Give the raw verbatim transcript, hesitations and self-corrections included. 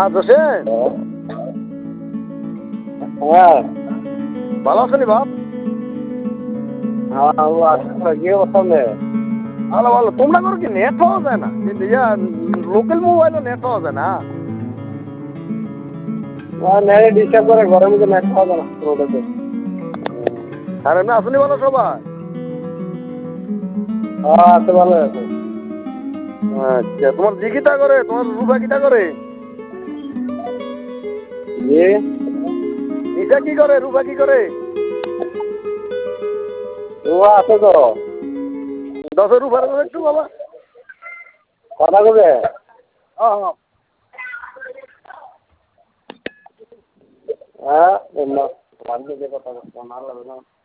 হ্যাঁ জোসেন, হ্যাঁ ভালো আছেন বাপ? হ্যাঁ ও আসলে কি অবস্থা নে? ভালো ভালো। তোমরা করো কি নেট পাওয়া যায় না? ইয়া লোকাল মোবাইলও নেট পাওয়া যায় না? নেট ডিস্টার্ব করে ঘরের মধ্যে নেট পাওয়া যায় না রোডেতে। আর এমনি আসেনি ভালো সবাই? হ্যাঁ আছে ভালো আছে। আচ্ছা, তোমার জি কিটা করে, তোমার রূপা কিটা করে? জি নিশা কি করে, রূপা কি করে? ও আছে তো। দশ রূপার করে একটু বাবা কথা কবে? হ্যাঁ হ্যাঁ হ্যাঁ বললো বাড়িতে যে কথা বলতো না লাগবে না।